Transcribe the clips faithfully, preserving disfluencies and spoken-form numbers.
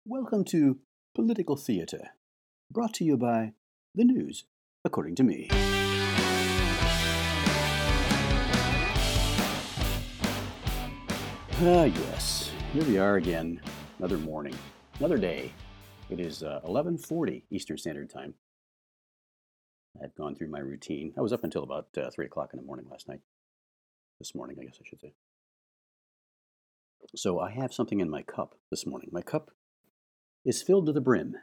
Welcome to Political Theater, brought to you by The News, according to me. Ah, yes, here we are again, another morning, another day. It is uh, eleven forty Eastern Standard Time. I've gone through my routine. I was up until about uh, three o'clock in the morning last night. This morning, I guess I should say. So I have something in my cup this morning. My cup is filled to the brim.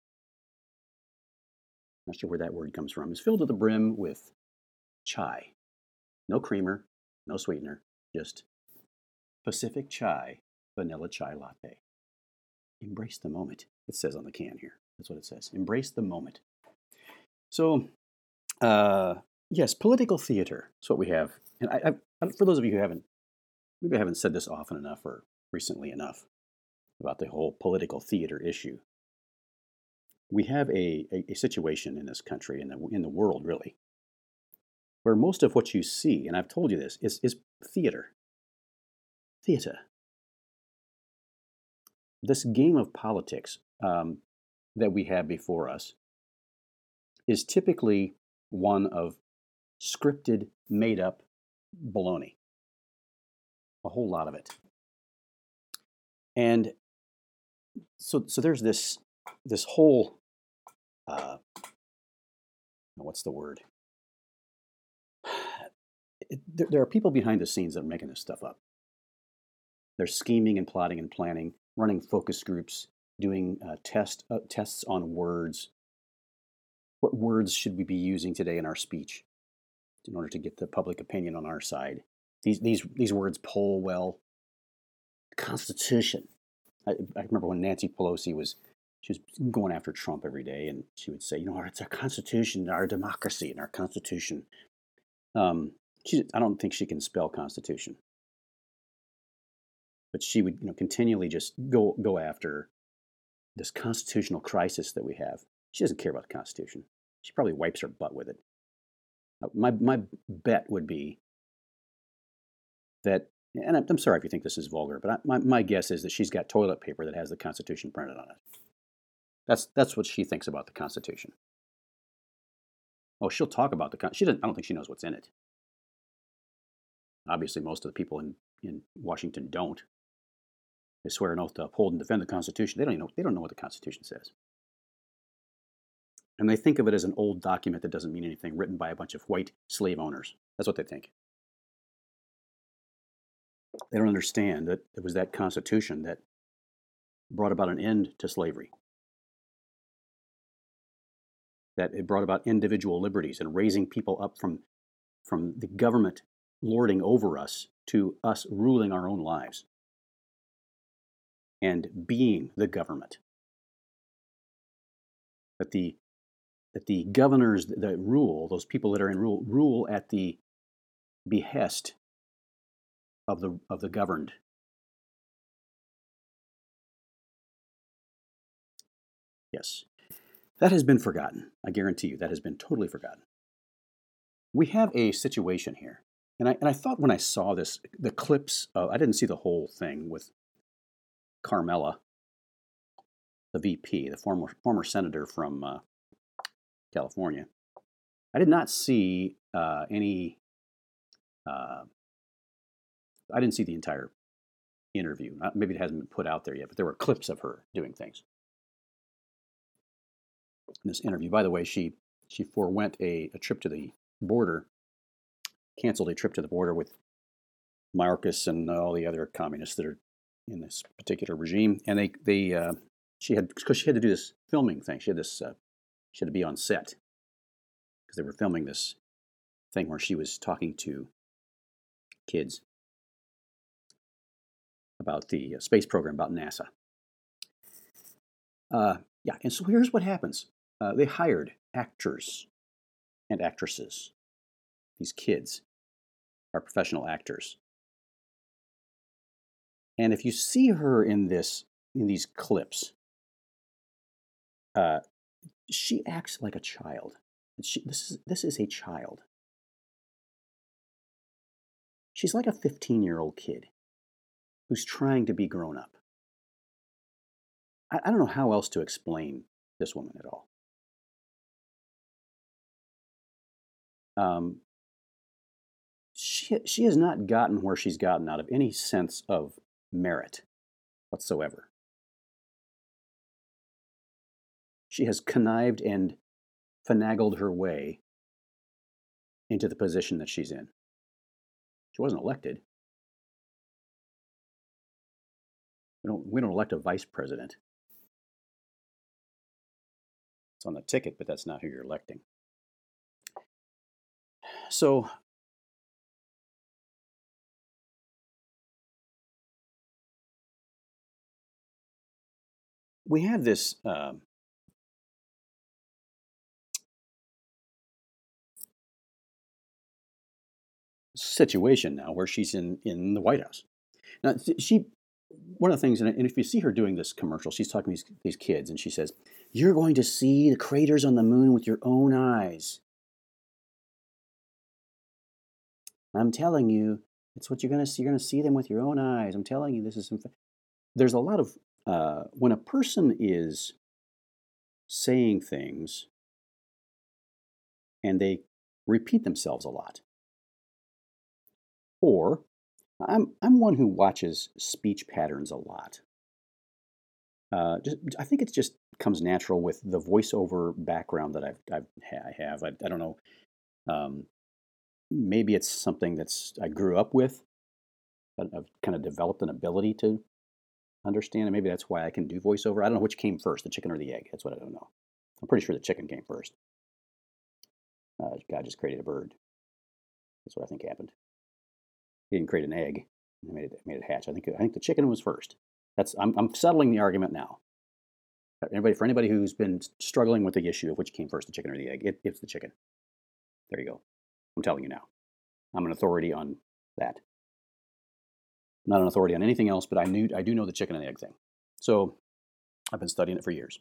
Not sure where that word comes from. It's filled to the brim with chai. No creamer, no sweetener, just Pacific Chai Vanilla Chai Latte. Embrace the moment, it says on the can here. That's what it says. Embrace the moment. So, uh, yes, political theater is what we have. And I, I, for those of you who haven't, maybe I haven't said this often enough or recently enough about the whole political theater issue. We have a, a, a situation in this country, in the, in the world really, where most of what you see, and I've told you this, is, is theater. Theater. This game of politics um, that we have before us is typically one of scripted, made-up baloney. A whole lot of it. And so, so there's this this whole uh, what's the word? It, there, there are people behind the scenes that are making this stuff up. They're scheming and plotting and planning, running focus groups, doing uh, test uh, tests on words. What words should we be using today in our speech in order to get the public opinion on our side? These these these words poll well. Constitution. I, I remember when Nancy Pelosi was she was going after Trump every day, and she would say, you know, it's our Constitution, our democracy, and our Constitution. Um, she, I don't think she can spell Constitution, but she would, you know, continually just go go after this constitutional crisis that we have. She doesn't care about the Constitution. She probably wipes her butt with it. My my bet would be that, and I'm sorry if you think this is vulgar, but I, my my guess is that she's got toilet paper that has the Constitution printed on it. That's that's what she thinks about the Constitution. Oh, she'll talk about the Con- she doesn't. I don't think she knows what's in it. Obviously, most of the people in, in Washington don't. They swear an oath to uphold and defend the Constitution. They don't even know. They don't know what the Constitution says. And they think of it as an old document that doesn't mean anything, written by a bunch of white slave owners. That's what they think. They don't understand that it was that Constitution that brought about an end to slavery, that it brought about individual liberties and raising people up from, from the government lording over us to us ruling our own lives and being the government. That the that the governors that rule, those people that are in rule, rule at the behest of the of the governed. Yes. That has been forgotten. I guarantee you that has been totally forgotten. We have a situation here. And I and I thought when I saw this, the clips, uh, I didn't see the whole thing with Carmella, the V P, the former former senator from uh, California. I did not see uh, any. Uh, I didn't see the entire interview. Maybe it hasn't been put out there yet, but there were clips of her doing things. In this interview, by the way, she she forewent a, a trip to the border, canceled a trip to the border with Mayorkas and all the other communists that are in this particular regime, and they they uh, she had because she had to do this filming thing. She had this uh, she had to be on set because they were filming this thing where she was talking to kids about the uh, space program, about NASA. Uh, yeah, and so here's what happens. Uh, they hired actors and actresses. These kids are professional actors. And if you see her in this, in these clips, uh, she acts like a child. She, this is this is a child. She's like a fifteen-year-old kid who's trying to be grown up. I, I don't know how else to explain this woman at all. Um, she she has not gotten where she's gotten out of any sense of merit whatsoever. She has connived and finagled her way into the position that she's in. She wasn't elected. We don't we don't elect a vice president. It's on the ticket, but that's not who you're electing. So we have this um, situation now where she's in in the White House. Now she one of the things, and if you see her doing this commercial, she's talking to these, these kids, and she says, "You're going to see the craters on the moon with your own eyes. I'm telling you, it's what you're going to see. You're going to see them with your own eyes. I'm telling you, this is." There's a lot of uh, when a person is saying things and they repeat themselves a lot, or I'm I'm one who watches speech patterns a lot. Uh, just, I think it just comes natural with the voiceover background that I've, I've I have. I, I don't know. Um, maybe it's something that's I grew up with. I've kind of developed an ability to understand, and maybe that's why I can do voiceover. I don't know which came first, the chicken or the egg. That's what I don't know. I'm pretty sure the chicken came first. Uh, God just created a bird. That's what I think happened. He didn't create an egg. He made it made it hatch. I think I think the chicken was first. That's I'm I'm settling the argument now. Anybody for anybody who's been struggling with the issue of which came first, the chicken or the egg, it, it's the chicken. There you go. I'm telling you now. I'm an authority on that. I'm not an authority on anything else, but I knew I do know the chicken and the egg thing. So I've been studying it for years.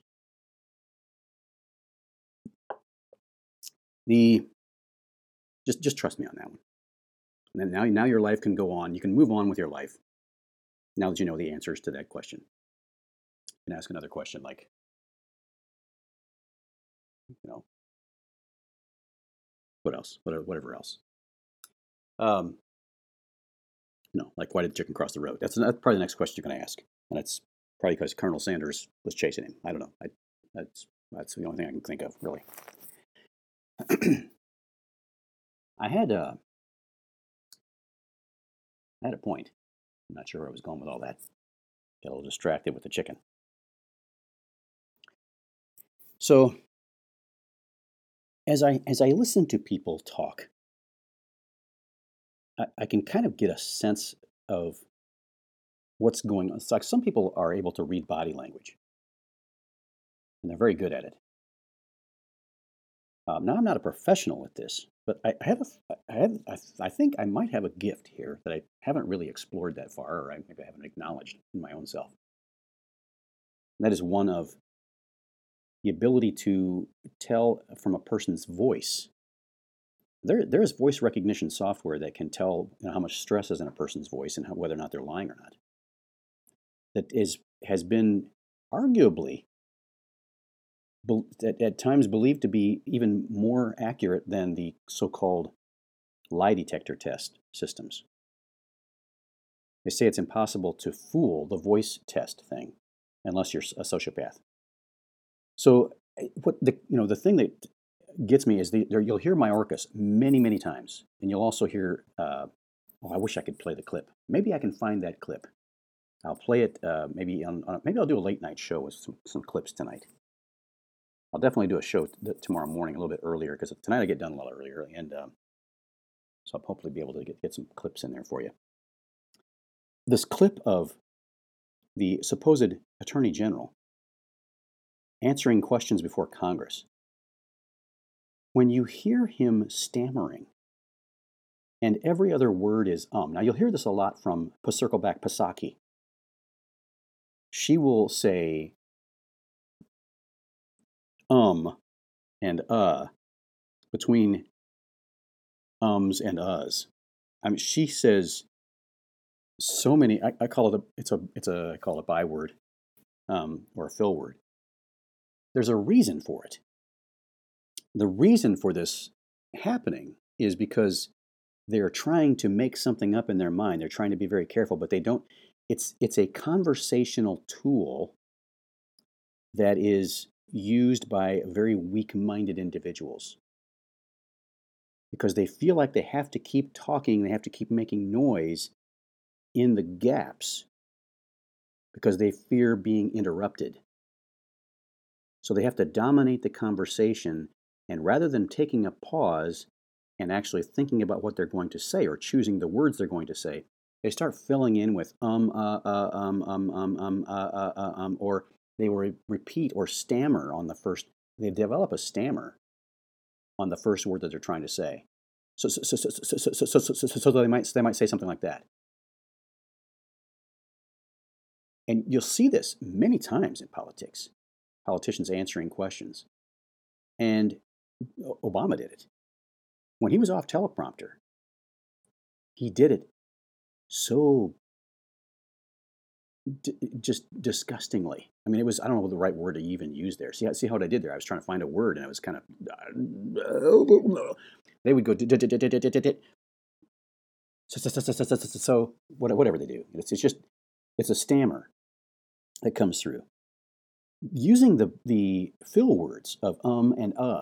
The just just trust me on that one. And then now now your life can go on. You can move on with your life. Now that you know the answers to that question. You can ask another question like, you know, what else? Whatever else. Um, you know, like why did the chicken cross the road? That's, that's probably the next question you're going to ask, and it's probably because Colonel Sanders was chasing him. I don't know. I, that's that's the only thing I can think of, really. I had a, I had a point. I'm not sure where I was going with all that. Got a little distracted with the chicken. So, as I as I listen to people talk, I, I can kind of get a sense of what's going on. It's like some people are able to read body language, and they're very good at it. Um, now, I'm not a professional at this, but I have a, I have, I, I think I might have a gift here that I haven't really explored that far, or I maybe I haven't acknowledged in my own self. And that is one of the ability to tell from a person's voice. There, there is voice recognition software that can tell, you know, how much stress is in a person's voice and how, whether or not they're lying or not. That is has been arguably at, at times believed to be even more accurate than the so-called lie detector test systems. They say it's impossible to fool the voice test thing unless you're a sociopath. So what the you know the thing that gets me is the you'll hear Mayorkas many many times, and you'll also hear. Uh, oh, I wish I could play the clip. Maybe I can find that clip. I'll play it. Uh, maybe on, on maybe I'll do a late night show with some some clips tonight. I'll definitely do a show t- tomorrow morning a little bit earlier because tonight I get done a little earlier, and um, so I'll hopefully be able to get, get some clips in there for you. This clip of the supposed Attorney General answering questions before Congress. When you hear him stammering, and every other word is um. Now you'll hear this a lot from circle back Psaki. She will say um and uh between ums and uhs. I mean, she says so many. I, I call it a. It's a. It's a. I call it a byword. um, or a fill word. There's a reason for it. The reason for this happening is because they're trying to make something up in their mind. They're trying to be very careful, but they don't. It's it's a conversational tool that is used by very weak-minded individuals because they feel like they have to keep talking, they have to keep making noise in the gaps because they fear being interrupted. So they have to dominate the conversation, and rather than taking a pause and actually thinking about what they're going to say or choosing the words they're going to say, they start filling in with um, uh, uh, um, um, um, um, uh, uh, uh, um, or they will repeat or stammer on the first, they develop a stammer on the first word that they're trying to say. So, so, so, so, so, so, so, so, so they might they might say something like that. And you'll see this many times in politics, politicians answering questions. And Obama did it. When he was off teleprompter, he did it so d- just disgustingly. I mean, it was, I don't know the right word to even use there. See, see how what I did there? I was trying to find a word and I was kind of, they would go, so whatever they do. It's just, it's a stammer that comes through. Using the, the fill words of um and uh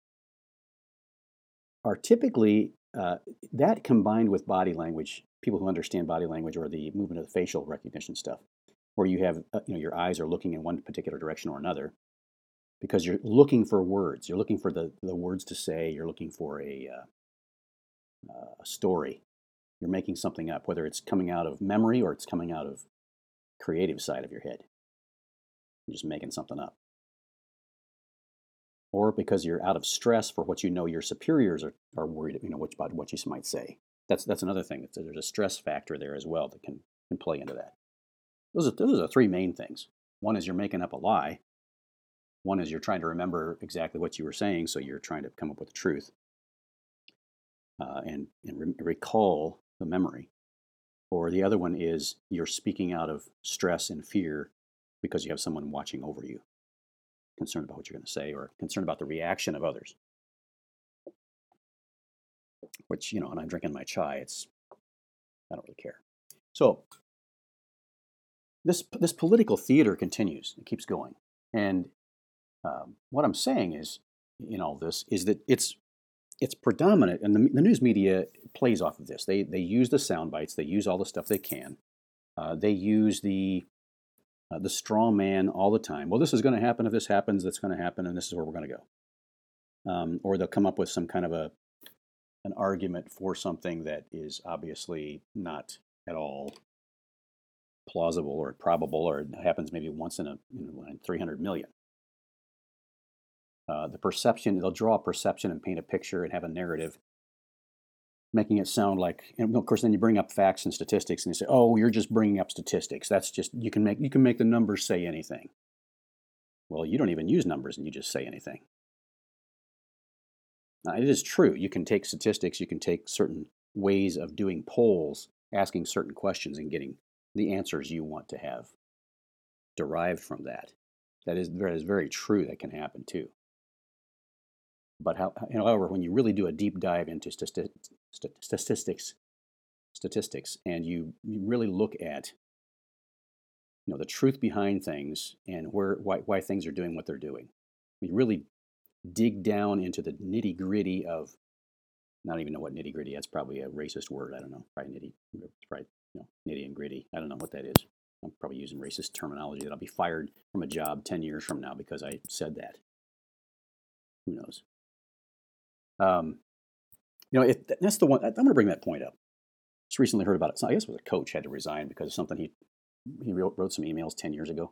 are typically, uh, that combined with body language, people who understand body language or the movement of the facial recognition stuff, where you have, uh, you know, your eyes are looking in one particular direction or another because you're looking for words. You're looking for the, the words to say. You're looking for a, uh, uh, a story. You're making something up, whether it's coming out of memory or it's coming out of creative side of your head. You're just making something up. Or because you're out of stress for what you know your superiors are, are worried, you know, what, about what you might say. That's that's another thing. There's a stress factor there as well that can, can play into that. Those are, those are three main things. One is you're making up a lie. One is you're trying to remember exactly what you were saying, so you're trying to come up with the truth uh, and, and re- recall the memory. Or the other one is you're speaking out of stress and fear because you have someone watching over you, concerned about what you're going to say or concerned about the reaction of others. Which, you know, and I'm drinking my chai, it's, I don't really care. So this this political theater continues. It keeps going. And um, what I'm saying is, in all this, is that it's it's predominant, and the, the news media plays off of this. They they use the sound bites. They use all the stuff they can. Uh, they use the uh, the straw man all the time. Well, this is going to happen. If this happens, that's going to happen, and this is where we're going to go. Um, or they'll come up with some kind of a an argument for something that is obviously not at all plausible or probable, or it happens maybe once in a you know, in three hundred million. Uh, the perception, they'll draw a perception and paint a picture and have a narrative, making it sound like, and of course, then you bring up facts and statistics, and you say, "Oh, you're just bringing up statistics. That's just you can make you can make the numbers say anything." Well, you don't even use numbers, and you just say anything. Now, it is true. You can take statistics. You can take certain ways of doing polls, asking certain questions, and getting the answers you want to have derived from that. That is, that is very true. That can happen too. But how, however, when you really do a deep dive into stati- st- statistics, statistics, and you, you really look at, you know, the truth behind things and where why, why things are doing what they're doing, you really dig down into the nitty gritty of, I don't even know what nitty gritty. That's probably a racist word. I don't know. Probably nitty, probably you know, nitty and gritty. I don't know what that is. I'm probably using racist terminology that I'll be fired from a job ten years from now because I said that. Who knows? Um, you know, if that's the one. I'm going to bring that point up. Just recently heard about it. So I guess it was a coach had to resign because of something he he wrote, wrote some emails ten years ago.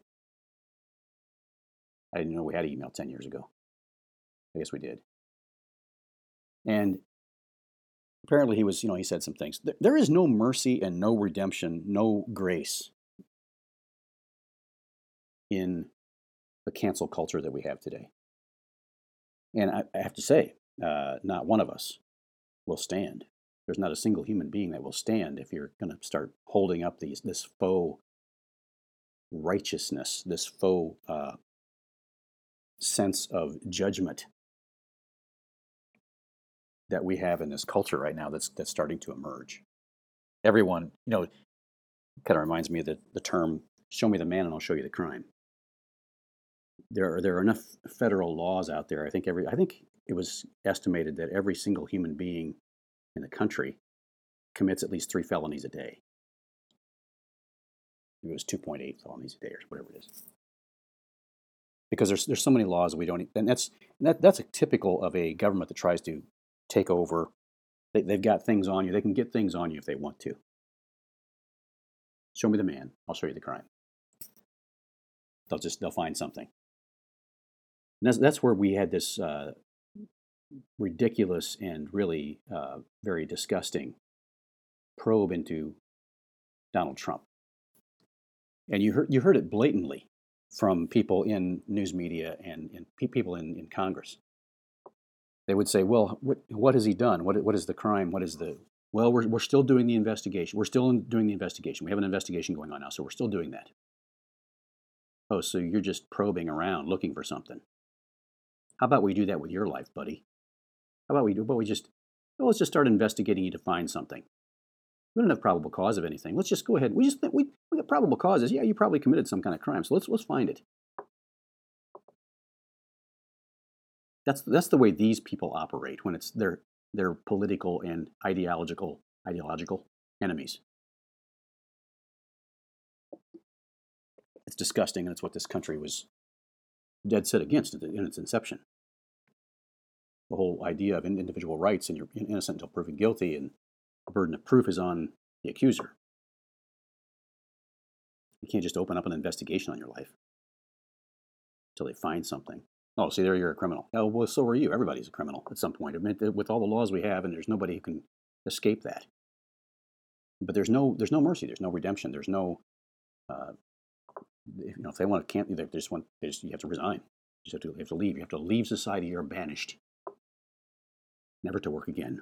I didn't know we had email ten years ago. I guess we did. And apparently he was, you know, he said some things. There, there is no mercy and no redemption, no grace in the cancel culture that we have today. And I, I have to say, uh, not one of us will stand. There's not a single human being that will stand if you're going to start holding up these this faux righteousness, this faux uh, sense of judgment that we have in this culture right now that's that's starting to emerge. Everyone, you know, kind of reminds me of the, the term, show me the man and I'll show you the crime. There are, there are enough federal laws out there. I think every I think it was estimated that every single human being in the country commits at least three felonies a day. It was two point eight felonies a day or whatever it is. Because there's there's so many laws we don't, and that's that that's a typical of a government that tries to take over. They, they've got things on you. They can get things on you if they want to. Show me the man. I'll show you the crime. They'll just they'll find something. And that's that's where we had this uh, ridiculous and really uh, very disgusting probe into Donald Trump. And you heard you heard it blatantly from people in news media and, and pe- people in, in Congress. They would say, well, what, what has he done? What, what is the crime? What is the... Well, we're, we're still doing the investigation. We're still in, doing the investigation. We have an investigation going on now, so we're still doing that. Oh, so you're just probing around looking for something. How about we do that with your life, buddy? How about we do, but we just, well, let's just start investigating you to find something. We don't have probable cause of anything. Let's just go ahead. We just, we, we got probable causes. Yeah, you probably committed some kind of crime, so let's, let's find it. That's, that's the way these people operate when it's their, their political and ideological, ideological enemies. It's disgusting, and it's what this country was dead set against in its inception. The whole idea of individual rights and you're innocent until proven guilty, and the burden of proof is on the accuser. You can't just open up an investigation on your life until they find something. Oh, see, there you're a criminal. Oh, well, so are you. Everybody's a criminal at some point. I mean, with all the laws we have, and there's nobody who can escape that. But there's no, there's no mercy. There's no redemption. There's no, uh, you know, if they want to, can't they just want, they just, you have to resign. You just have to, you have to leave. You have to leave society. You're banished, never to work again.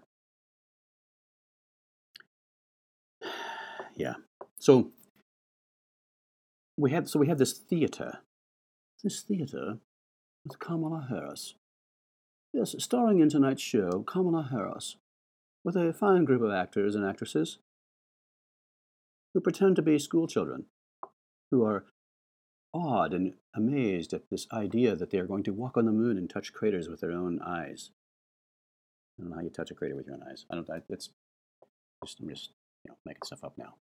Yeah. So we have, so we have this theater, this theater with Kamala Harris. Yes, starring in tonight's show, Kamala Harris, with a fine group of actors and actresses who pretend to be school children, who are awed and amazed at this idea that they are going to walk on the moon and touch craters with their own eyes. I don't know how you touch a crater with your own eyes. I don't. I, it's just I'm just you know making stuff up now.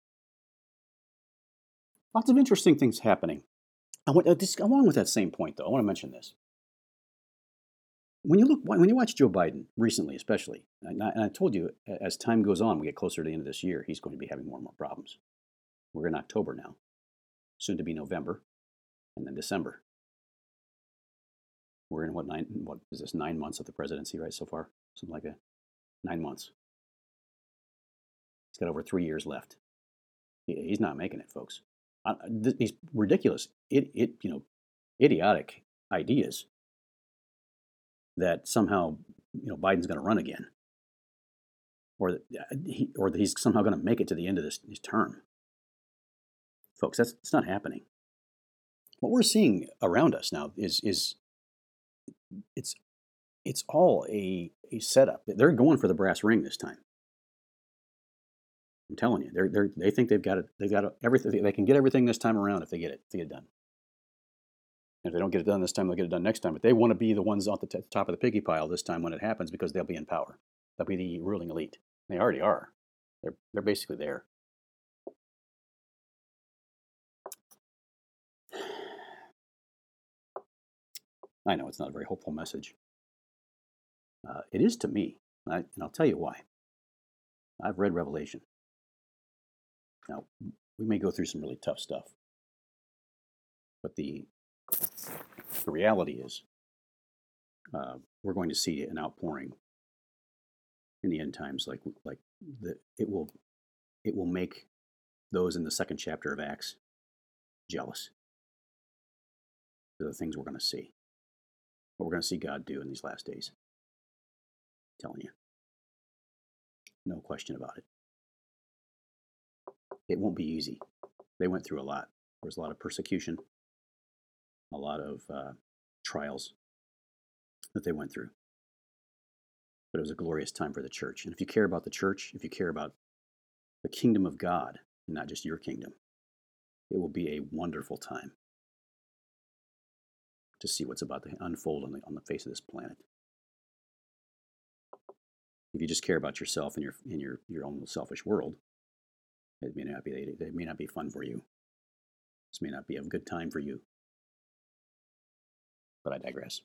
Lots of interesting things happening. I want, uh, this, along with that same point, though, I want to mention this. When you look, when you watch Joe Biden recently, especially, and I, and I told you, as time goes on, we get closer to the end of this year, he's going to be having more and more problems. We're in October now, soon to be November, and then December. We're in what nine? What is this? Nine months of the presidency, right? So far, something like that. Nine months. He's got over three years left. He, he's not making it, folks. Uh, th- these ridiculous, it, it, you know, idiotic ideas that somehow, you know, Biden's going to run again, or that he, or that he's somehow going to make it to the end of this, this term. Folks, that's it's not happening. What we're seeing around us now is is it's it's all a a setup. They're going for the brass ring this time. I'm telling you, they're they they think they've got it. They've got everything. They can get everything this time around if they get it. If they get it done. And if they don't get it done this time, they'll get it done next time. But they want to be the ones at the t- top of the piggy pile this time when it happens because they'll be in power. They'll be the ruling elite. They already are. They're they're basically there. I know it's not a very hopeful message. Uh, it is to me, and, I, and I'll tell you why. I've read Revelation. Now, we may go through some really tough stuff, but the the reality is uh, we're going to see an outpouring in the end times, like like the, it will it will make those in the second chapter of Acts jealous. They're the things we're going to see. What we're going to see God do in these last days. I'm telling you, no question about it. It won't be easy. They went through a lot. was a lot of persecution, a lot of uh, trials that they went through. But it was a glorious time for the church. And if you care about the church, if you care about the kingdom of God, and not just your kingdom, it will be a wonderful time to see what's about to unfold on the, on the face of this planet. If you just care about yourself and your in your, your own selfish world, it may not be it may not be fun for you. This may not be a good time for you. But I digress.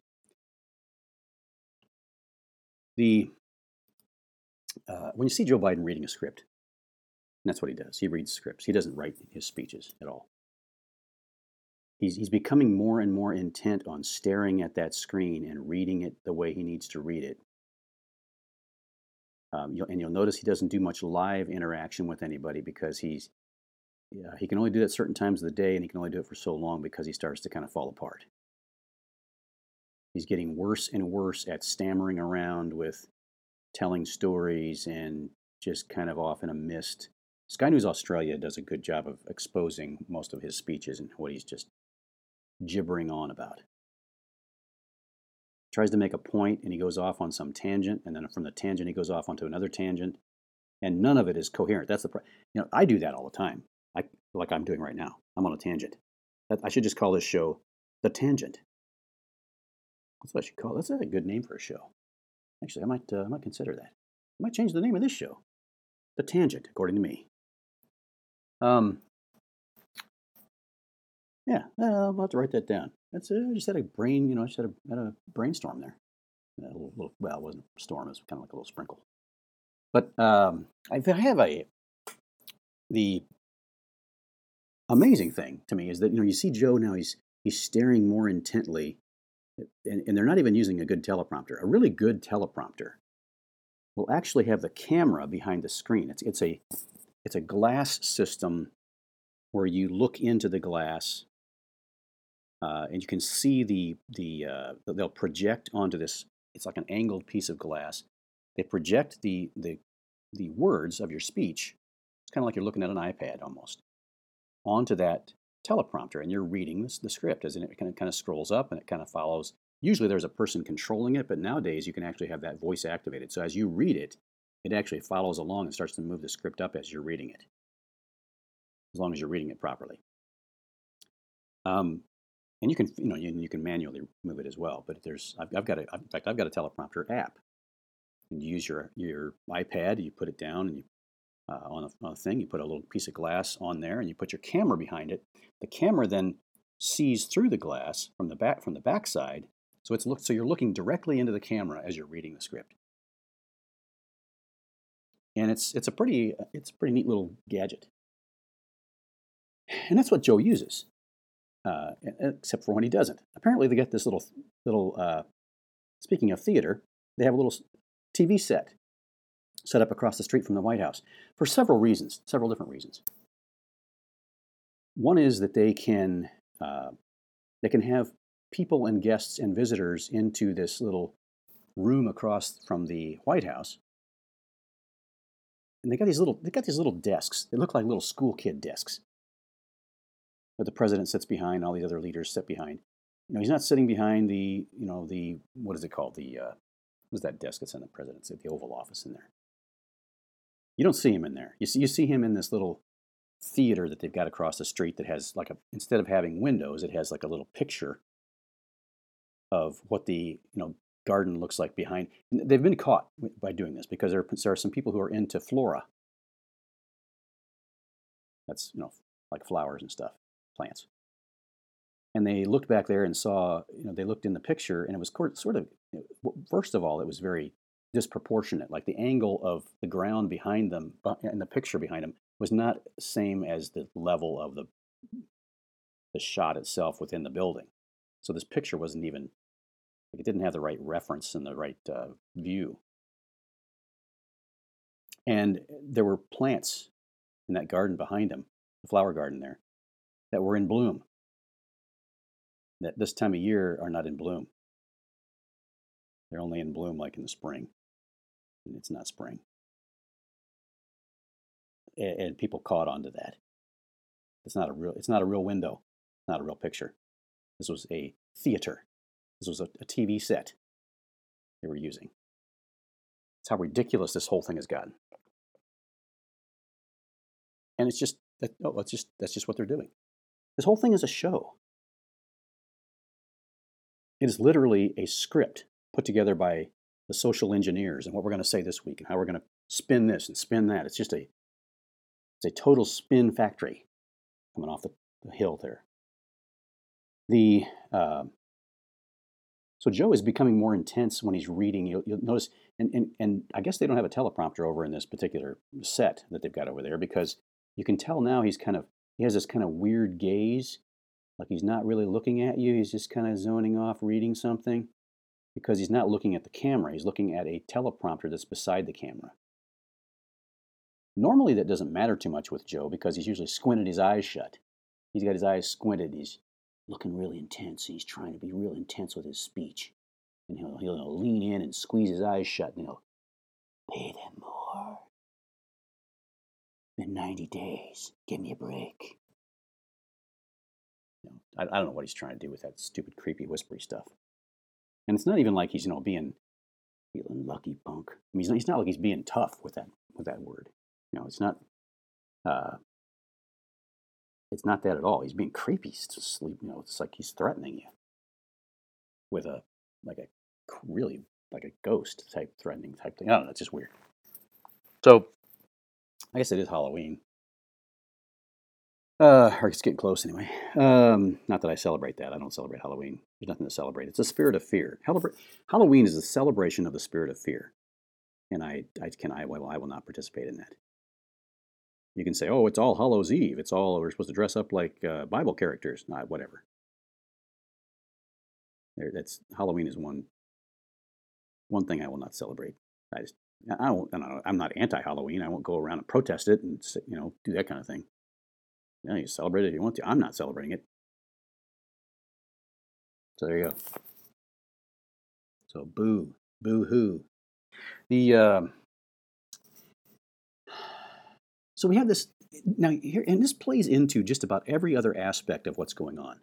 The uh, when you see Joe Biden reading a script, and that's what he does. He reads scripts. He doesn't write his speeches at all. He's he's becoming more and more intent on staring at that screen and reading it the way he needs to read it. Um, you'll, and you'll notice he doesn't do much live interaction with anybody because he's uh, he can only do that certain times of the day, and he can only do it for so long because he starts to kind of fall apart. He's getting worse and worse at stammering around with telling stories and just kind of off in a mist. Sky News Australia does a good job of exposing most of his speeches and what he's just gibbering on about. Tries to make a point and he goes off on some tangent, and then from the tangent he goes off onto another tangent, and none of it is coherent. That's the pro- you know I do that all the time. I like I'm doing right now. I'm on a tangent. I should just call this show The Tangent. That's what I should call it. That's a good name for a show. Actually, I might uh, I might consider that. I might change the name of this show. The Tangent, according to me. Um. Yeah, uh, I'll have to write that down. That's uh, I just had a brain, you know, I just had a, had a brainstorm there. A little, little, well, it wasn't a storm. It was kind of like a little sprinkle. But um, I, I have a the amazing thing to me is that you know you see Joe now. He's he's staring more intently. And, and they're not even using a good teleprompter. A really good teleprompter will actually have the camera behind the screen. It's it's a it's a glass system where you look into the glass uh, and you can see the the uh, they'll project onto this. It's like an angled piece of glass. They project the the the words of your speech. It's kind of like you're looking at an iPad almost onto that teleprompter, and you're reading this, the script as it kind of kind of scrolls up and it kind of follows. Usually there's a person controlling it, but nowadays you can actually have that voice activated. So as you read it, it actually follows along and starts to move the script up as you're reading it, as long as you're reading it properly. Um, and you can you know you, you can manually move it as well. But there's I've, I've got a in fact I've got a teleprompter app. And you use your your iPad, you put it down and you Uh, on, a, on a thing. You put a little piece of glass on there, and you put your camera behind it. The camera then sees through the glass from the back from the back side. So it's look, so you're looking directly into the camera as you're reading the script. And it's it's a pretty it's a pretty neat little gadget. And that's what Joe uses, uh, except for when he doesn't. Apparently, they got this little little. Uh, speaking of theater, they have a little T V set set up across the street from the White House for several reasons, several different reasons. One is that they can uh, they can have people and guests and visitors into this little room across from the White House, and they got these little they got these little desks. They look like little school kid desks that the president sits behind. All the other leaders sit behind. You know, he's not sitting behind the you know the what is it called the uh, what is that desk that's in the president's at the Oval Office in there. You don't see him in there. You see, you see him in this little theater that they've got across the street that has like a, instead of having windows, it has like a little picture of what the, you know, garden looks like behind. And they've been caught by doing this because there, there are some people who are into flora. That's, you know, like flowers and stuff, plants. And they looked back there and saw, you know, they looked in the picture and it was sort of, first of all, it was very disproportionate. Like the angle of the ground behind them and the picture behind them was not the same as the level of the the shot itself within the building. So this picture wasn't even, like it didn't have the right reference and the right uh, view. And there were plants in that garden behind him, the flower garden there, that were in bloom. That this time of year are not in bloom. They're only in bloom like in the spring. And it's not spring. And people caught on to that. It's not a real. It's not a real window. Not a real picture. This was a theater. This was a, a T V set they were using. That's how ridiculous this whole thing has gotten. And it's just that. Oh, that's just that's just what they're doing. This whole thing is a show. It is literally a script put together by the social engineers and what we're going to say this week and how we're going to spin this and spin that. It's just a it's a total spin factory coming off the, the hill there. The uh, so Joe is becoming more intense when he's reading. You'll, you'll notice, and, and and I guess they don't have a teleprompter over in this particular set that they've got over there because you can tell now he's kind of he has this kind of weird gaze, like he's not really looking at you. He's just kind of zoning off, reading something, because he's not looking at the camera. He's looking at a teleprompter that's beside the camera. Normally that doesn't matter too much with Joe because he's usually squinted his eyes shut. He's got his eyes squinted. He's looking really intense. He's trying to be real intense with his speech. And he'll, he'll lean in and squeeze his eyes shut and he'll pay them more than ninety days. Give me a break. You know, I, I don't know what he's trying to do with that stupid, creepy, whispery stuff. And it's not even like he's, you know, being feeling lucky punk. I mean, he's not, he's not like he's being tough with that with that word. You know, it's not. Uh, it's not that at all. He's being creepy. He's just sleep. You know, it's like he's threatening you with a like a really like a ghost type threatening type thing. I don't know. It's just weird. So, I guess it is Halloween. Uh, or it's getting close anyway. Um, not that I celebrate that. I don't celebrate Halloween. There's nothing to celebrate. It's a spirit of fear. Halloween is a celebration of the spirit of fear, and I, I can, I will, I will not participate in that. You can say, "Oh, it's All Hallows Eve. It's all we're supposed to dress up like uh, Bible characters." Not whatever. There, that's Halloween is one. One thing I will not celebrate. I just, I don't, I don't I'm not anti-Halloween. I won't go around and protest it and you know do that kind of thing. You know, you celebrate it if you want to. I'm not celebrating it. So there you go. So boo, boo hoo. The uh, so we have this now here, and this plays into just about every other aspect of what's going on.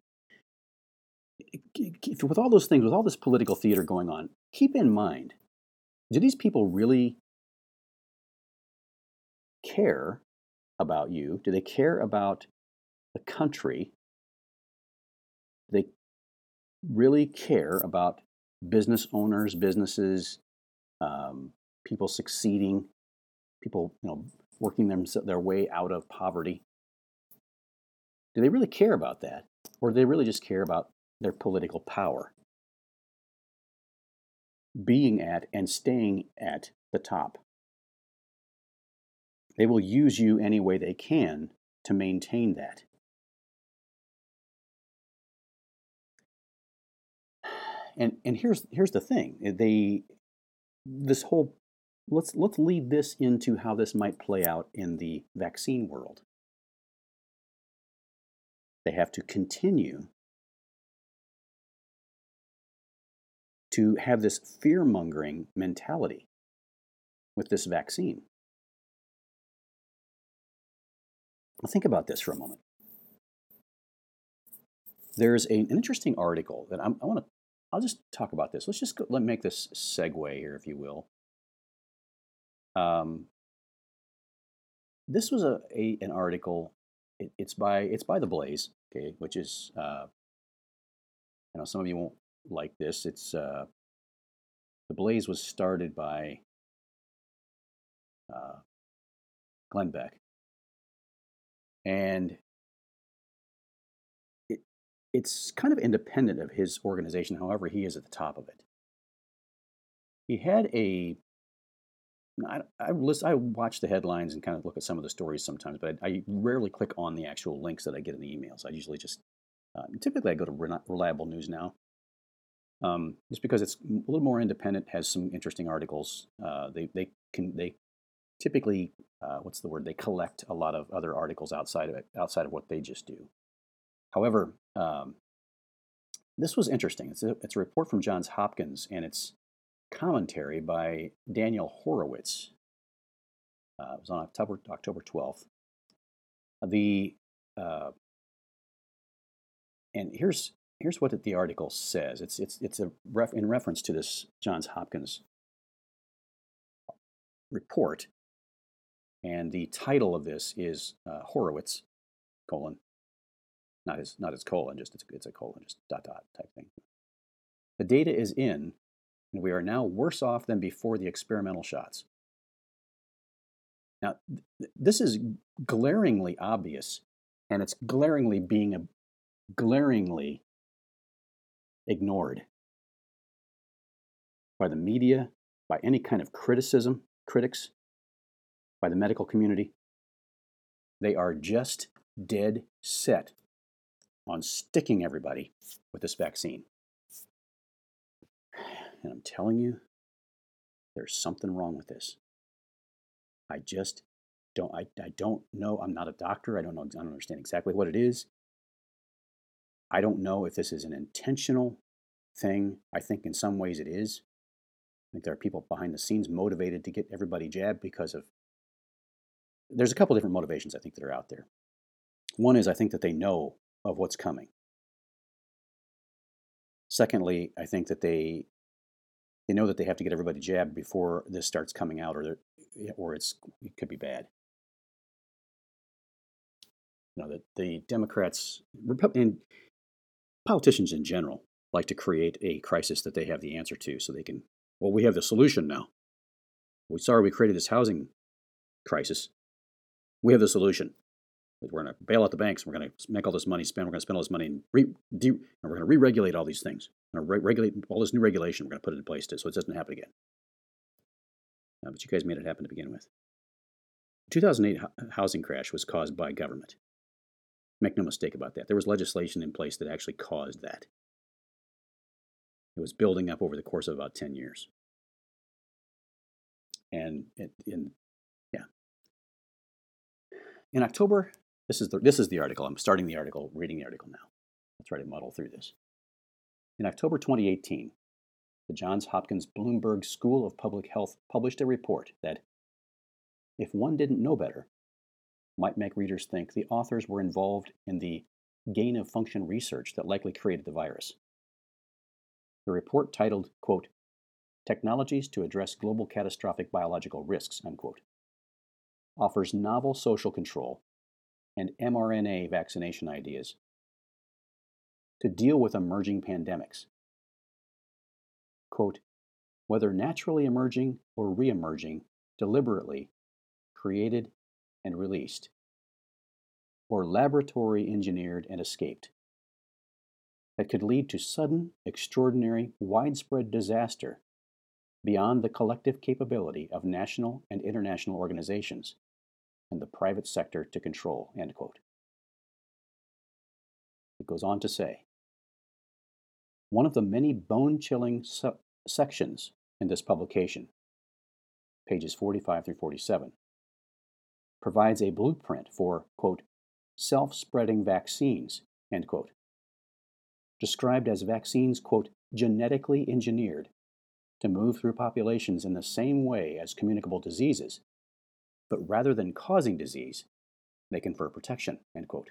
With all those things, with all this political theater going on, keep in mind: do these people really care about you? Do they care about the country? Do they really care about business owners, businesses, um, people succeeding, people you know working them, their way out of poverty? Do they really care about that? Or do they really just care about their political power? Being at and staying at the top. They will use you any way they can to maintain that. And and here's here's the thing. They this whole let's let's lead this into how this might play out in the vaccine world. They have to continue to have this fear-mongering mentality with this vaccine. Now think about this for a moment. There's a, an interesting article that I'm, I want to. I'll just talk about this. Let's just go, let make this segue here, if you will. Um, this was a, a an article. It, it's by it's by The Blaze, okay, which is uh, you know some of you won't like this. It's uh, The Blaze was started by uh, Glenn Beck, and it it's kind of independent of his organization. However, he is at the top of it. He had a I, I, listen, I watch the headlines and kind of look at some of the stories sometimes, but I, I rarely click on the actual links that I get in the emails. I usually just, uh, typically I go to Reliable News Now, um, just because it's a little more independent, has some interesting articles. Uh, they they can they typically uh, what's the word? They collect a lot of other articles outside of it, outside of what they just do. However, um, this was interesting. It's a, it's a report from Johns Hopkins, and it's commentary by Daniel Horowitz. Uh, it was on October October twelfth. The uh, and here's here's what the article says. It's it's it's a ref, in reference to this Johns Hopkins report, and the title of this is uh, Horowitz colon, not his not his colon, just it's, it's a colon, just dot dot type thing. The data is in, and we are now worse off than before the experimental shots. Now, th- this is glaringly obvious, and it's glaringly being a, glaringly ignored by the media, by any kind of criticism, critics, by the medical community. They are just dead set on sticking everybody with this vaccine. And I'm telling you, there's something wrong with this. I just don't, I, I don't know. I'm not a doctor. I don't know, I don't understand exactly what it is. I don't know if this is an intentional thing. I think in some ways it is. I think there are people behind the scenes motivated to get everybody jabbed because of, there's a couple different motivations I think that are out there. One is I think that they know of what's coming. Secondly, I think that they they know that they have to get everybody jabbed before this starts coming out, or or it's it could be bad. You know, that the Democrats and politicians in general like to create a crisis that they have the answer to, so they can, well, we have the solution now. We're sorry we created this housing crisis. We have the solution. We're going to bail out the banks. We're going to make all this money spend. We're going to spend all this money and, re, de, and we're going to re-regulate all these things. We're going to re- regulate all this new regulation. We're going to put it in place to, so it doesn't happen again. Uh, but you guys made it happen to begin with. The two thousand eight ho- housing crash was caused by government. Make no mistake about that. There was legislation in place that actually caused that. It was building up over the course of about ten years. And it, in, yeah. In October, This is the this is the article. I'm starting the article, reading the article now. I'll try to muddle through this. In October twenty eighteen, the Johns Hopkins Bloomberg School of Public Health published a report that, if one didn't know better, might make readers think the authors were involved in the gain-of-function research that likely created the virus. The report, titled, quote, "Technologies to Address Global Catastrophic Biological Risks," unquote, offers novel social control and mRNA vaccination ideas to deal with emerging pandemics. Quote, "Whether naturally emerging or re-emerging, deliberately created and released, or laboratory engineered and escaped, that could lead to sudden, extraordinary, widespread disaster beyond the collective capability of national and international organizations and the private sector to control," end quote. It goes on to say, one of the many bone-chilling su- sections in this publication, pages forty-five through forty-seven, provides a blueprint for, quote, self-spreading vaccines, end quote, described as vaccines, quote, genetically engineered to move through populations in the same way as communicable diseases, but rather than causing disease, they confer protection, end quote.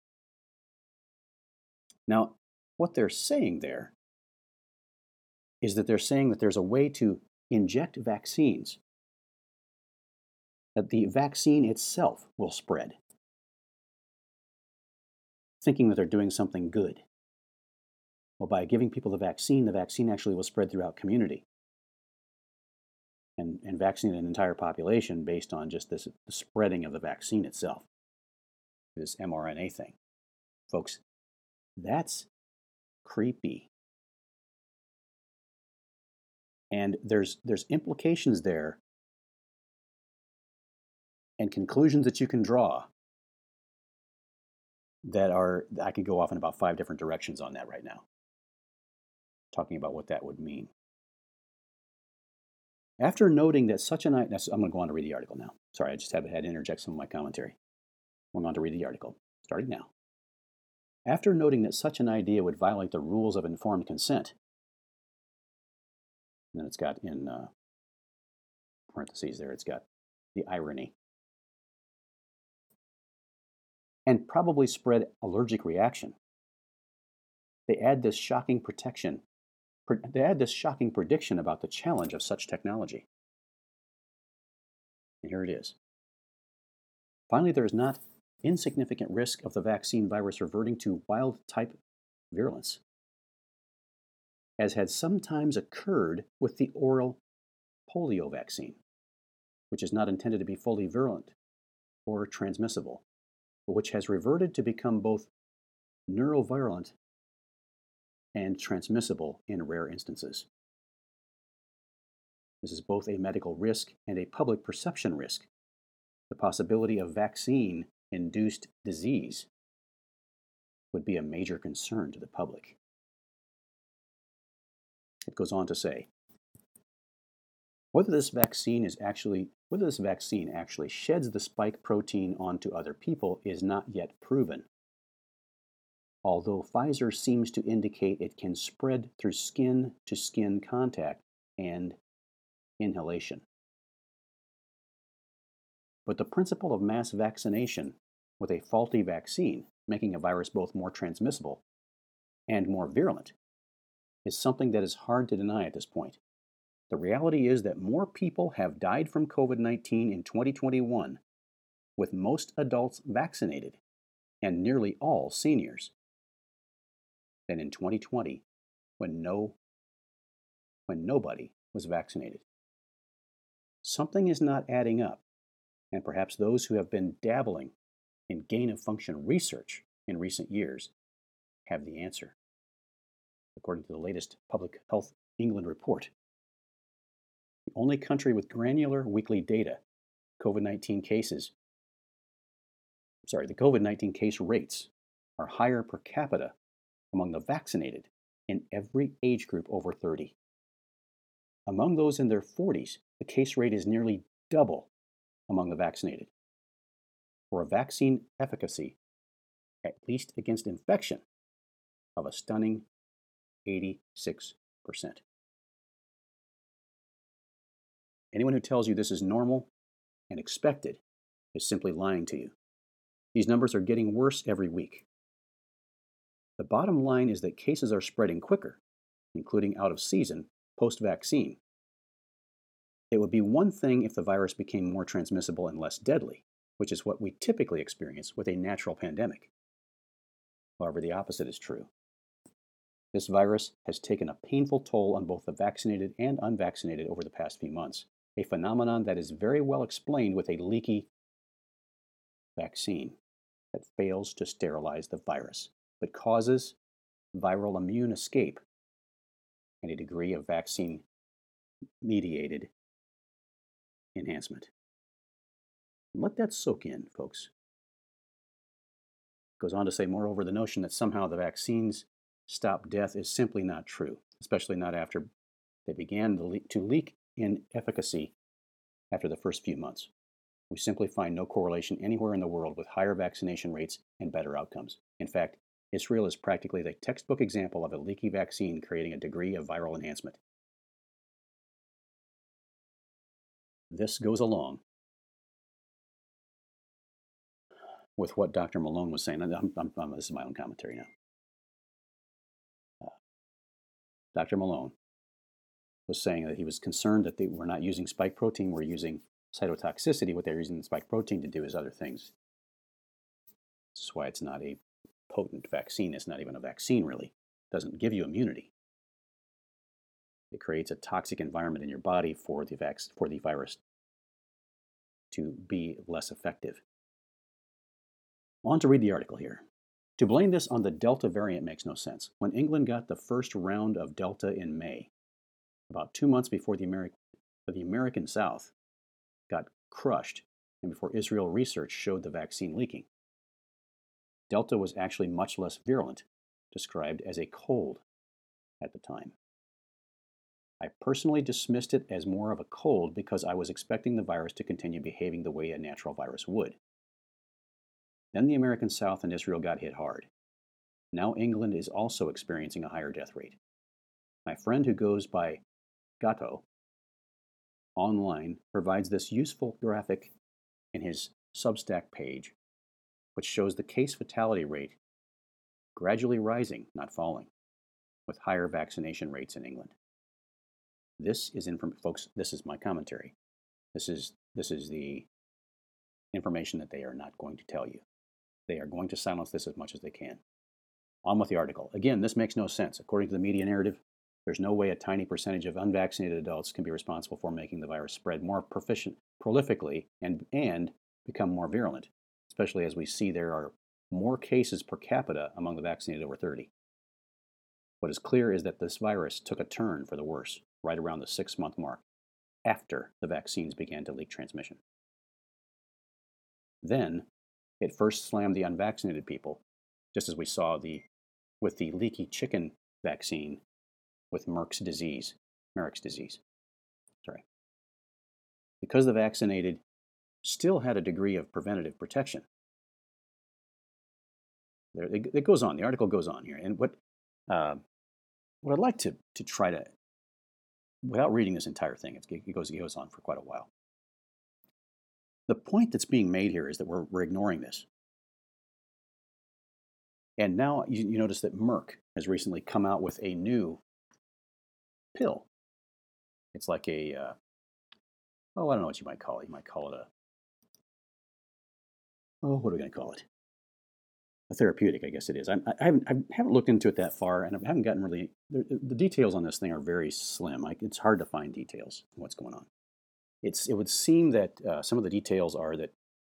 Now, what they're saying there is that they're saying that there's a way to inject vaccines, that the vaccine itself will spread, thinking that they're doing something good. Well, by giving people the vaccine, the vaccine actually will spread throughout community and, and vaccinate an entire population based on just this the spreading of the vaccine itself, this mRNA thing. Folks, that's creepy. And there's there's implications there and conclusions that you can draw that are, I could go off in about five different directions on that right now, talking about what that would mean. After noting that such an, I'm going to go on to read the article now. Sorry, I just have had to interject some of my commentary. I'm going on to read the article, starting now. After noting that such an idea would violate the rules of informed consent, and then it's got in uh, parentheses there, it's got the irony. and probably spread allergic reaction. They add this shocking protection. They add this shocking prediction about the challenge of such technology. And here it is. Finally, there is not insignificant risk of the vaccine virus reverting to wild-type virulence, as had sometimes occurred with the oral polio vaccine, which is not intended to be fully virulent or transmissible, but which has reverted to become both neurovirulent and transmissible in rare instances. This is both a medical risk and a public perception risk. The possibility of vaccine-induced disease would be a major concern to the public. It goes on to say, whether this vaccine is actually whether this vaccine actually sheds the spike protein onto other people is not yet proven. Although Pfizer seems to indicate it can spread through skin-to-skin contact and inhalation. But the principle of mass vaccination with a faulty vaccine, making a virus both more transmissible and more virulent, is something that is hard to deny at this point. The reality is that more people have died from COVID nineteen in twenty twenty-one, with most adults vaccinated and nearly all seniors, than in twenty twenty, when no when nobody was vaccinated. Something is not adding up, and perhaps those who have been dabbling in gain-of-function research in recent years have the answer, according to the latest Public Health England report. The only country with granular weekly data, COVID nineteen cases, sorry, the COVID nineteen case rates are higher per capita among the vaccinated in every age group over thirty. Among those in their forties, the case rate is nearly double among the vaccinated, for a vaccine efficacy, at least against infection, of a stunning eighty-six percent. Anyone who tells you this is normal and expected is simply lying to you. These numbers are getting worse every week. The bottom line is that cases are spreading quicker, including out of season, post-vaccine. It would be one thing if the virus became more transmissible and less deadly, which is what we typically experience with a natural pandemic. However, the opposite is true. This virus has taken a painful toll on both the vaccinated and unvaccinated over the past few months, a phenomenon that is very well explained with a leaky vaccine that fails to sterilize the virus, but causes viral immune escape and a degree of vaccine-mediated enhancement. Let that soak in, folks. It goes on to say, moreover, the notion that somehow the vaccines stop death is simply not true, especially not after they began to leak, to leak in efficacy after the first few months. We simply find no correlation anywhere in the world with higher vaccination rates and better outcomes. In fact, Israel is practically the textbook example of a leaky vaccine creating a degree of viral enhancement. This goes along with what Doctor Malone was saying. I'm, I'm, I'm, this is my own commentary now. Uh, Doctor Malone was saying that he was concerned that they were not using spike protein, we're using cytotoxicity. What they're using the spike protein to do is other things. This is why it's not a potent vaccine. It's not even a vaccine, really. It doesn't give you immunity. It creates a toxic environment in your body for the, vac- for the virus to be less effective. On to read the article here. To blame this on the Delta variant makes no sense. When England got the first round of Delta in May, about two months before the, Ameri- the American South got crushed and before Israel research showed the vaccine leaking, Delta was actually much less virulent, described as a cold at the time. I personally dismissed it as more of a cold because I was expecting the virus to continue behaving the way a natural virus would. Then the American South and Israel got hit hard. Now England is also experiencing a higher death rate. My friend who goes by Gatto online provides this useful graphic in his Substack page which shows the case fatality rate gradually rising, not falling, with higher vaccination rates in England. This is inform- folks, this is my commentary. This is this is the information that they are not going to tell you. They are going to silence this as much as they can. On with the article. Again, this makes no sense. According to the media narrative, there's no way a tiny percentage of unvaccinated adults can be responsible for making the virus spread more proficient, prolifically and, and become more virulent, especially as we see there are more cases per capita among the vaccinated over thirty. What is clear is that this virus took a turn for the worse right around the six-month mark, after the vaccines began to leak transmission. Then, it first slammed the unvaccinated people, just as we saw the with the leaky chicken vaccine with Merck's disease, Merrick's disease. Sorry. Because the vaccinated still had a degree of preventative protection. There, it, it goes on. The article goes on here, and what uh, what I'd like to to try to, without reading this entire thing, it, it goes it goes on for quite a while. The point that's being made here is that we're, we're ignoring this. And now you, you notice that Merck has recently come out with a new pill. It's like a, uh, oh, I don't know what you might call it. You might call it a, oh, what are we going to call it? A therapeutic, I guess it is. I, I, haven't, I haven't looked into it that far, and I haven't gotten really, the, the details on this thing are very slim. I, it's hard to find details on what's going on. It's, it would seem that uh, some of the details are that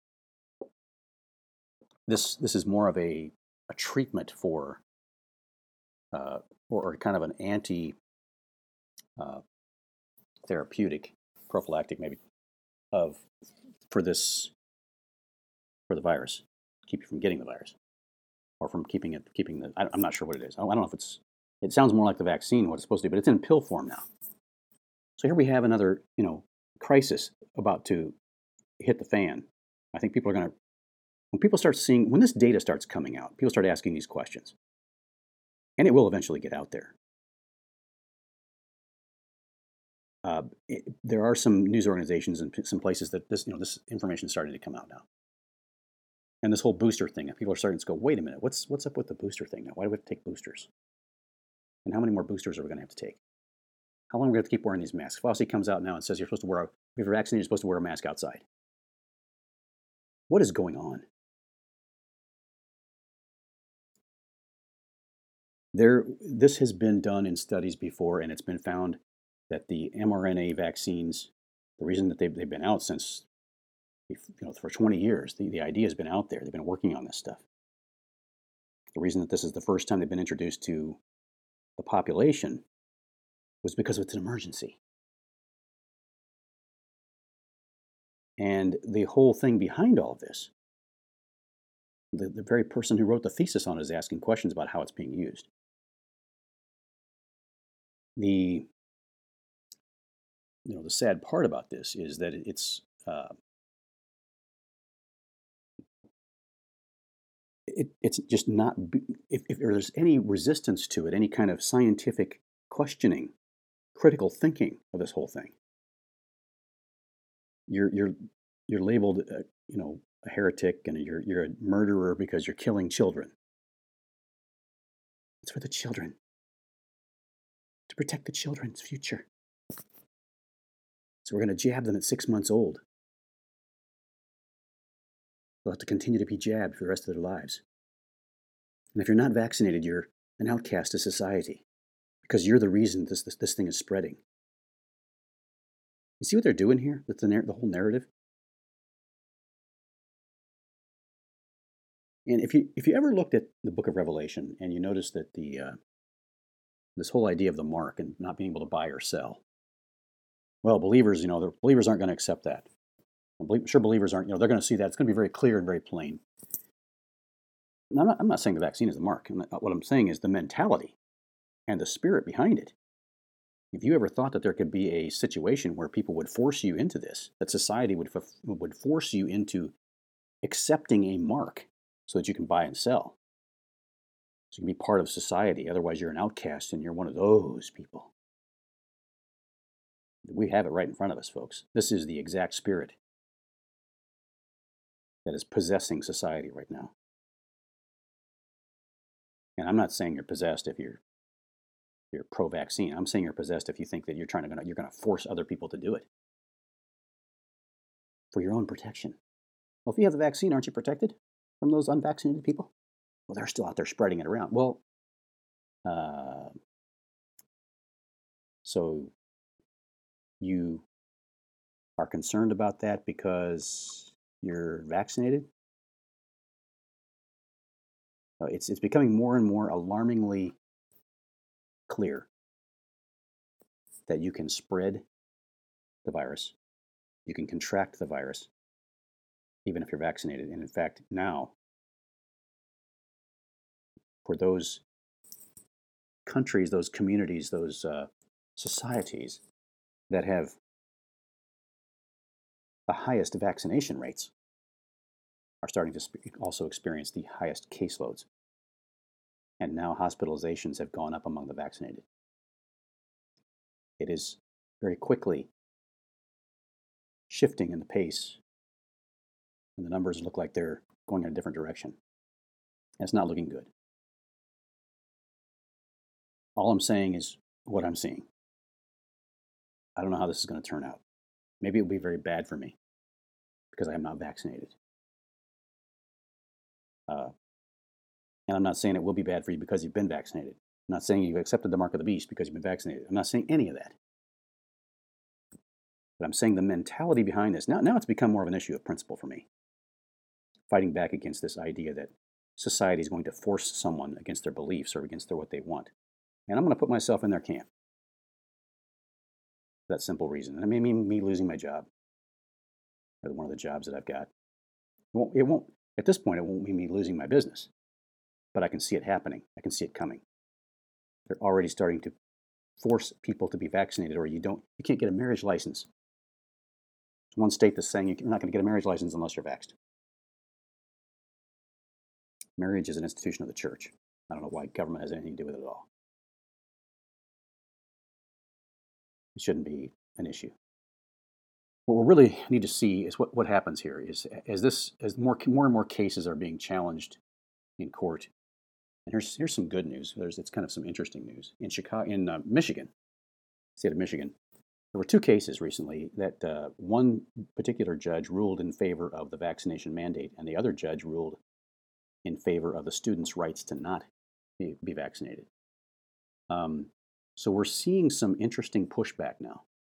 this this is more of a, a treatment for, uh, or, or kind of an anti uh, therapeutic, prophylactic maybe, of for this for the virus, keep you from getting the virus, or from keeping it keeping the. I, I'm not sure what it is. I don't know if it's. It sounds more like the vaccine, what it's supposed to be, but it's in pill form now. So here we have another, you know, crisis about to hit the fan. I think people are going to, when people start seeing, when this data starts coming out, people start asking these questions. And it will eventually get out there. Uh, it, there are some news organizations and some places that this, you know, this information is starting to come out now. And this whole booster thing, people are starting to go, wait a minute, what's what's up with the booster thing now? Why do we have to take boosters? And how many more boosters are we going to have to take? How long are we going to keep wearing these masks? Fauci comes out now and says you're supposed to wear, a, if you're vaccinated, you're supposed to wear a mask outside. What is going on? There, this has been done in studies before, and it's been found that the mRNA vaccines, the reason that they've, they've been out since, you know, for twenty years, the, the idea has been out there. They've been working on this stuff. The reason that this is the first time they've been introduced to the population was because it's an emergency. And the whole thing behind all of this, the, the very person who wrote the thesis on it is asking questions about how it's being used. The, you know, the sad part about this is that it's, uh, it, it's just not, if, if there's any resistance to it, any kind of scientific questioning, critical thinking of this whole thing, you're you're you're labeled, uh, you know, a heretic, and you're you're a murderer because you're killing children. It's for the children, to protect the children's future. So we're going to jab them at six months old. They'll have to continue to be jabbed for the rest of their lives. And if you're not vaccinated, you're an outcast to society, because you're the reason this this, this thing is spreading. You see what they're doing here? That's the, the whole narrative. And if you if you ever looked at the Book of Revelation and you notice that the uh, this whole idea of the mark and not being able to buy or sell, well, believers, you know, the believers aren't going to accept that. I'm sure believers aren't. You know, they're going to see that it's going to be very clear and very plain. And I'm not, I'm not saying the vaccine is the mark. What I'm saying is the mentality and the spirit behind it. If you ever thought that there could be a situation where people would force you into this, that society would would force you into accepting a mark so that you can buy and sell, so you can be part of society, otherwise you're an outcast and you're one of those people. We have it right in front of us, folks. This is the exact spirit. that is possessing society right now. And I'm not saying you're possessed if you're you're pro-vaccine. I'm saying you're possessed if you think that you're trying to you're going to force other people to do it for your own protection. Well, if you have the vaccine, aren't you protected from those unvaccinated people? Well, they're still out there spreading it around. Well, uh, so you are concerned about that because you're vaccinated? Uh, it's it's becoming more and more alarmingly clear that you can spread the virus, you can contract the virus, even if you're vaccinated. And in fact, now, for those countries, those communities, those uh, societies that have the highest vaccination rates are starting to sp- also experience the highest caseloads. And now hospitalizations have gone up among the vaccinated. It is very quickly shifting in the pace, and the numbers look like they're going in a different direction. And it's not looking good. All I'm saying is what I'm seeing. I don't know how this is going to turn out. Maybe it will be very bad for me because I am not vaccinated. Uh, and I'm not saying it will be bad for you because you've been vaccinated. I'm not saying you've accepted the mark of the beast because you've been vaccinated. I'm not saying any of that. But I'm saying the mentality behind this, now, now it's become more of an issue of principle for me. Fighting back against this idea that society is going to force someone against their beliefs or against their, what they want. And I'm going to put myself in their camp. For that simple reason. And it may mean me losing my job, or one of the jobs that I've got. It won't, it won't, at this point, it won't mean me losing my business. But I can see it happening. I can see it coming. They're already starting to force people to be vaccinated, or you don't, you can't get a marriage license. There's one state that's saying you're not going to get a marriage license unless you're vaxxed. Marriage is an institution of the church. I don't know why government has anything to do with it at all. It shouldn't be an issue. What we really need to see is what, what happens here is as this as more more and more cases are being challenged in court. And here's here's some good news. There's it's kind of some interesting news in Chicago, in uh, Michigan, state of Michigan. There were two cases recently that uh, one particular judge ruled in favor of the vaccination mandate, and the other judge ruled in favor of the students' rights to not be, be vaccinated. Um, so we're seeing some interesting pushback now.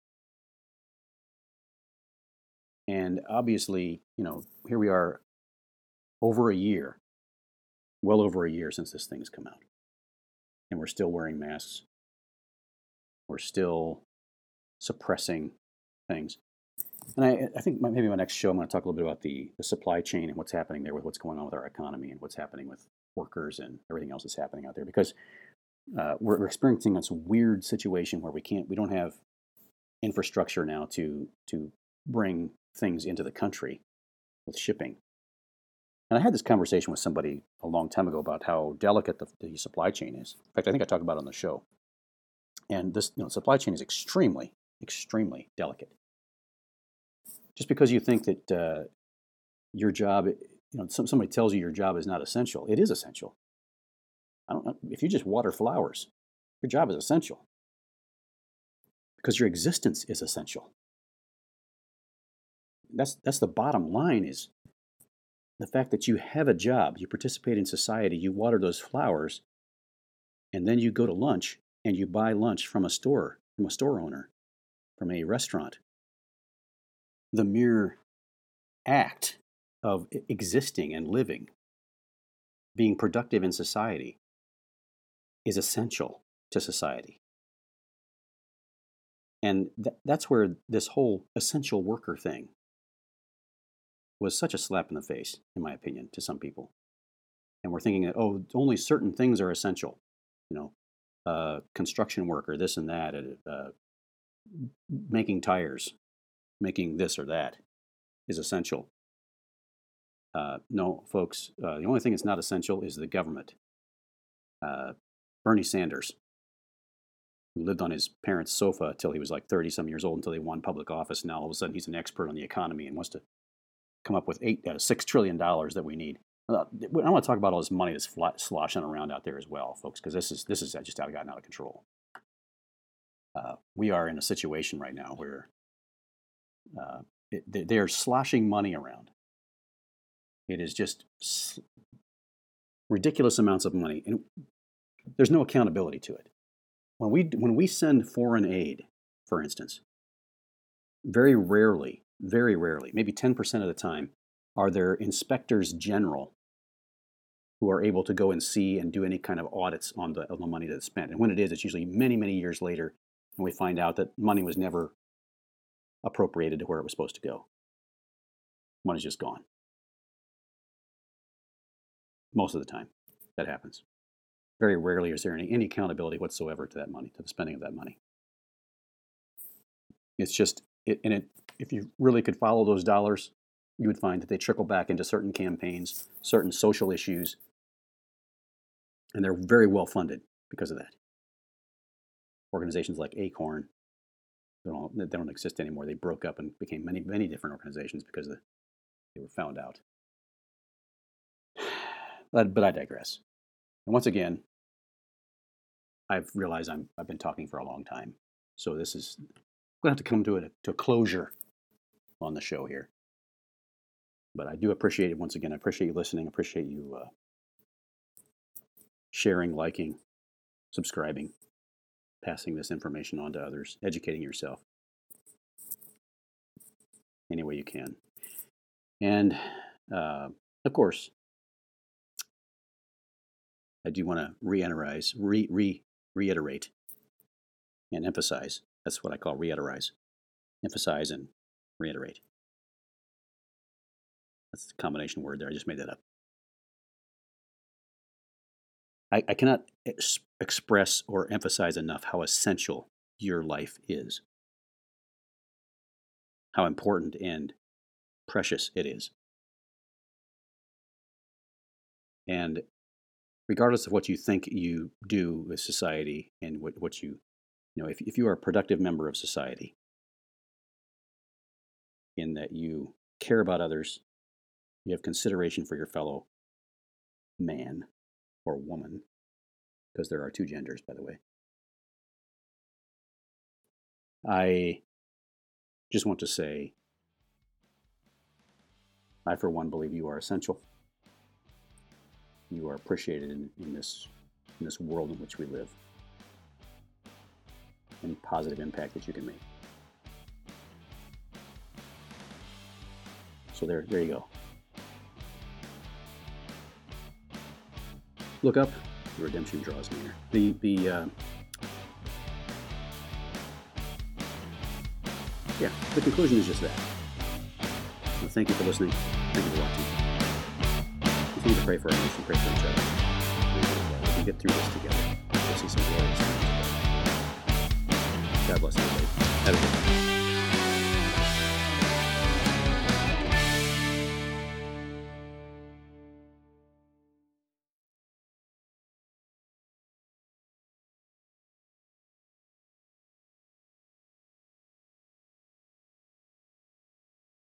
And obviously, you know, here we are over a year, well over a year since this thing has come out. And we're still wearing masks. We're still suppressing things. And I, I think maybe my next show, I'm going to talk a little bit about the, the supply chain and what's happening there with what's going on with our economy and what's happening with workers and everything else that's happening out there. Because uh, we're, we're experiencing this weird situation where we can't, we don't have infrastructure now to to bring things into the country with shipping. And I had this conversation with somebody a long time ago about how delicate the, the supply chain is. In fact, I think I talked about it on the show. And this, you know, supply chain is extremely, extremely delicate. Just because you think that uh, your job, you know, some, somebody tells you your job is not essential, it is essential. I don't know if you just water flowers, your job is essential because your existence is essential. That's that's the bottom line, is the fact that you have a job, you participate in society, you water those flowers, and then you go to lunch and you buy lunch from a store, from a store owner, from a restaurant. The mere act of existing and living, being productive in society, is essential to society. And th- that's where this whole essential worker thing was such a slap in the face, in my opinion, to some people. And we're thinking that, oh, only certain things are essential. You know, uh, construction worker, this and that, uh, making tires, making this or that is essential. Uh, no, folks, uh, the only thing that's not essential is the government. Uh, Bernie Sanders, who lived on his parents' sofa until he was like thirty some years old, until they won public office. Now all of a sudden he's an expert on the economy and wants to come up with eight, uh, six trillion dollars that we need. Uh, I want to talk about all this money that's fly, sloshing around out there as well, folks, because this is this is just out, gotten out of control. Uh, we are in a situation right now where uh, it, they, they are sloshing money around. It is just sl- ridiculous amounts of money, and there's no accountability to it. When we when we send foreign aid, for instance, very rarely, very rarely, maybe ten percent of the time, are there inspectors general who are able to go and see and do any kind of audits on the, on the money that's spent. And when it is, it's usually many, many years later, and we find out that money was never appropriated to where it was supposed to go. Money's just gone. Most of the time, that happens. Very rarely is there any, any accountability whatsoever to that money, to the spending of that money. It's just, it, and it, if you really could follow those dollars, you would find that they trickle back into certain campaigns, certain social issues, and they're very well funded because of that. Organizations like ACORN, they don't, they don't exist anymore. They broke up and became many, many different organizations because the, they were found out. But, but I digress. And once again, I've realized I'm, I've been talking for a long time. So this is, I'm going to have to come to a, to a closure on the show here. But I do appreciate it once again. I appreciate you listening. I appreciate you uh, sharing, liking, subscribing, passing this information on to others, educating yourself any way you can. And, uh, of course, I do want to reiterate, re, re, reiterate and emphasize. That's what I call reiterate. Emphasize and reiterate. That's a combination word there. I just made that up. I, I cannot ex- express or emphasize enough how essential your life is. How important and precious it is. And regardless of what you think you do with society and what, what you, you know, if, if you are a productive member of society, in that you care about others, you have consideration for your fellow man or woman, because there are two genders, by the way. I just want to say, I for one believe you are essential. You are appreciated in, in this in this world in which we live. Any positive impact that you can make. So there, there you go. Look up. The redemption draws near. The the uh, yeah. The conclusion is just that. So thank you for listening. Thank you for watching. Continue to pray for our nation. Pray for each other. We can get through this together. We'll see some glorious things. God bless everybody. Have a good day.